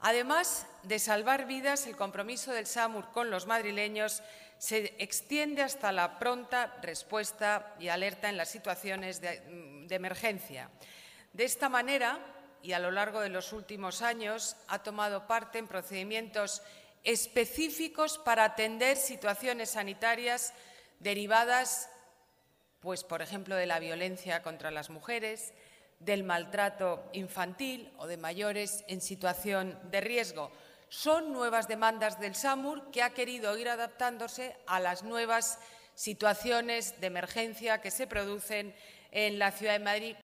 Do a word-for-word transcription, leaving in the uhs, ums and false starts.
Además de salvar vidas, el compromiso del SAMUR con los madrileños se extiende hasta la pronta respuesta y alerta en las situaciones de, de emergencia. De esta manera, y a lo largo de los últimos años, ha tomado parte en procedimientos específicos para atender situaciones sanitarias derivadas, pues, por ejemplo, de la violencia contra las mujeres, del maltrato infantil o de mayores en situación de riesgo. Son nuevas demandas del SAMUR que ha querido ir adaptándose a las nuevas situaciones de emergencia que se producen en la Ciudad de Madrid.